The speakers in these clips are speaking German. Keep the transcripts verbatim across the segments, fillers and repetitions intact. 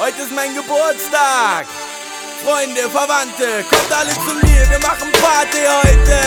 Heute ist mein Geburtstag. Freunde, Verwandte, kommt alle zu mir, wir machen Party heute.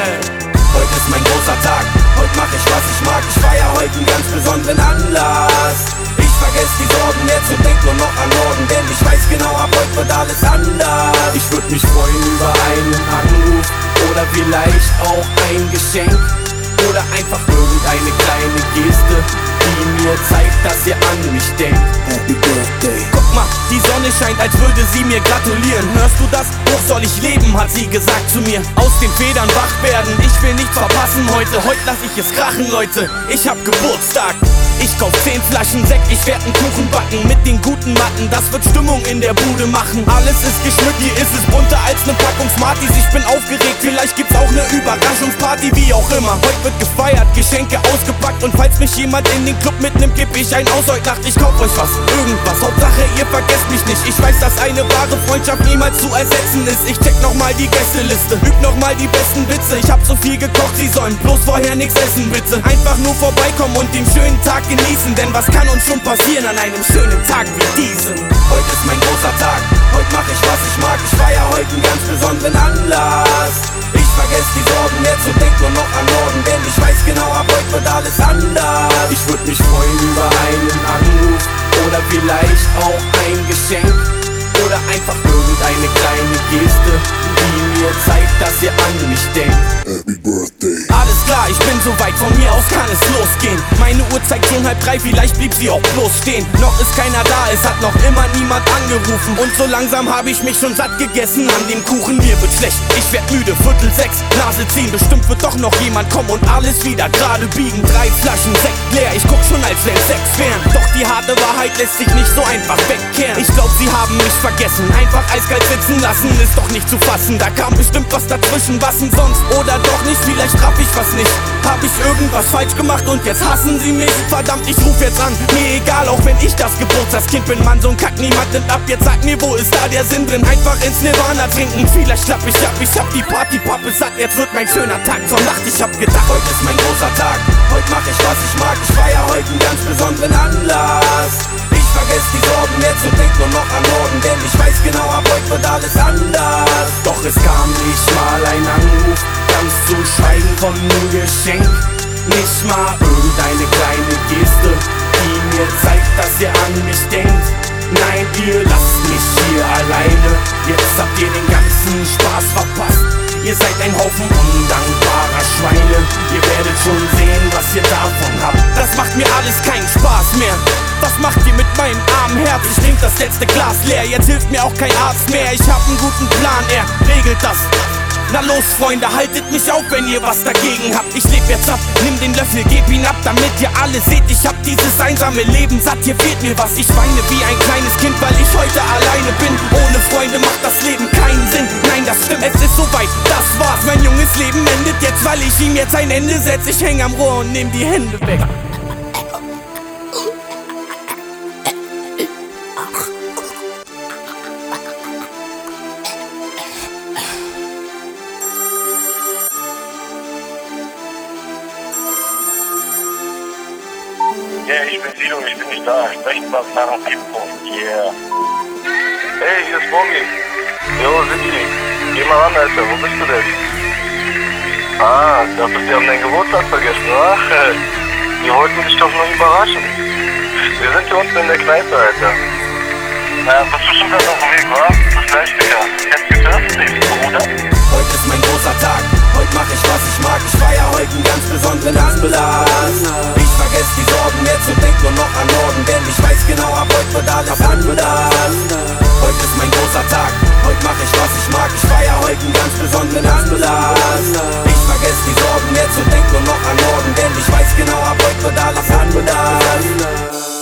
Heute ist mein großer Tag, heute mach ich was ich mag. Ich feier heute einen ganz besonderen Anlass. Ich vergess die Sorgen jetzt und denk nur noch an morgen, denn ich weiß genau, ab heute wird alles anders. Ich würd mich freuen über einen Anruf oder vielleicht auch ein Geschenk oder einfach irgendeine kleine Geste, die mir zeigt, dass ihr an mich denkt. Happy Birthday. Guck mal, die Sonne scheint, als würde sie mir gratulieren. Hörst du das? Hoch soll ich leben, hat sie gesagt zu mir. Aus den Federn wach werden, ich will nichts verpassen heute. Heute lass ich es krachen, Leute, ich hab Geburtstag. Ich kauf zehn Flaschen Sekt, ich werd einen Kuchen backen mit den guten Matten, das wird Stimmung in der Bude machen. Alles ist geschmückt, hier ist es bunter als ne Packung Smarties. Ich bin aufgeregt, vielleicht gibt's auch ne Überraschungsparty, wie auch immer. Heute wird gefeiert, Geschenke ausgepackt und falls mich jemand in den Club mitnimmt, geb ich ein aus heute Nacht. Ich kauf euch was, irgendwas, Hauptsache ihr vergesst mich nicht. Ich weiß, dass eine wahre Freundschaft niemals zu ersetzen ist. Ich check nochmal die Gästeliste, üb nochmal die besten Witze. Ich hab so viel gekocht, sie sollen bloß vorher nix essen, bitte. Einfach nur vorbeikommen und den schönen Tag genießen, denn was kann uns schon passieren an einem schönen Tag wie diesem? Heute ist mein großer Tag, heute mach ich was ich mag. Ich feier heute einen ganz besonderen Anlass. Ich vergess die Sorgen jetzt und denk nur noch an morgen, denn ich weiß genau, ab heute wird alles anders. Ich würd mich freuen über einen Anruf oder vielleicht auch ein Geschenk oder einfach irgendeine kleine Geste, die mir zeigt, dass ihr an mich denkt. Happy Birthday. Alles klar, ich bin soweit, von mir aus kann es losgehen. Meine Uhr zeigt schon halb drei, vielleicht blieb sie auch bloß stehen. Noch ist keiner da, es hat noch immer niemand angerufen. Und so langsam habe ich mich schon satt gegessen an dem Kuchen. Mir wird schlecht, ich werd müde, Viertel sechs, Nase ziehen. Bestimmt wird doch noch jemand kommen und alles wieder gerade biegen. Drei Flaschen Sekt leer, ich guck schon, als wenn Sex wären. Doch die harte Wahrheit lässt sich nicht so einfach wegkehren. Ich glaub, sie haben mich vergessen, einfach eiskalt sitzen lassen, ist doch nicht zu fassen. Da kam bestimmt was dazwischen, was denn sonst? Oder doch nicht, vielleicht raff ich was nicht. Hab ich irgendwas falsch gemacht und jetzt hassen sie mich? Verdammt, ich ruf jetzt an, mir egal, auch wenn ich das Geburtstagskind bin. Mann, so ein Kack, niemand nimmt ab, jetzt sag mir, wo ist da der Sinn drin? Einfach ins Nirvana trinken, vielleicht klapp ich ab. Ich hab die Partypappe satt, jetzt wird mein schöner Tag zur Nacht. Ich hab gedacht, heute ist mein großer Tag, heute mach ich was ich mag. Ich feier heute einen ganz besonderen Anlass. Ich vergess die Sorgen jetzt und denk nur noch an morgen, denn ich weiß genau, ab heute wird alles anders. Doch es kam nicht mal ein Anruf, ganz zu schweigen von einem Geschenk. Nicht mal irgendeine kleine Geste, die mir zeigt, dass ihr an mich denkt. Nein, ihr lasst mich hier alleine, jetzt habt ihr den ganzen Spaß verpasst. Ihr seid ein Haufen undankbarer Schweine, ihr werdet schon sehen, was ihr davon habt. Das macht mir alles keinen Spaß mehr. Was macht ihr mit meinem armen Herz? Ich trink das letzte Glas leer, jetzt hilft mir auch kein Arzt mehr. Ich hab einen guten Plan, er regelt das. Na los, Freunde, haltet mich auf, wenn ihr was dagegen habt. Ich leb jetzt ab, nimm den Löffel, geb ihn ab, damit ihr alle seht, ich hab dieses einsame Leben satt. Hier fehlt mir was, ich weine wie ein kleines Kind, weil ich heute alleine bin. Ohne Freunde macht das Leben keinen Sinn. Nein, das stimmt, es ist soweit, das war's. Mein junges Leben endet jetzt, weil ich ihm jetzt ein Ende setz. Ich häng am Rohr und nehm die Hände weg. Yeah, ich bin Sido, ich bin nicht da. Sprechen was nach dem Telefon. Yeah. Hey, hier ist Bobby. Jo, City. Geh mal ran, Alter. Wo bist du denn? Ah, ich dachte, wir haben deinen Geburtstag vergessen. Ach, wir wollten dich doch nur überraschen. Wir sind hier unten in der Kneipe, Alter. Na, was du schon gerade auf dem Weg, wa? Bis gleich, Digga. Jetzt geht's, Bruder. Heute ist mein großer Tag, heute mach ich was ich mag. Ich feier heute einen ganz besonderen Anlass. Ich vergess die Sorgen jetzt und denk nur noch an morgen, denn ich weiß genau, ab heute wird alles anders. Heute ist mein großer Tag, heute mach ich was ich mag. Ich feier heute einen ganz besonderen Anlass. Ich vergess die Sorgen jetzt und denk nur noch an morgen, denn ich weiß genau, ab heute wird alles anders.